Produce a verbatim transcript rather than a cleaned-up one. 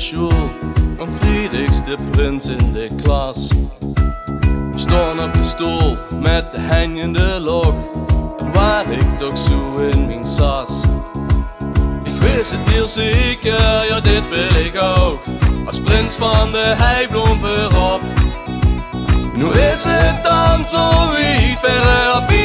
school, een vriedigste prins in de klas. We stonden op de stoel met de hangende log, en waar ik toch zo in mijn sas. Ik wist het heel zeker, ja dit wil ik ook, als prins van de heibloem voorop. Nu is het dan zo wie verder op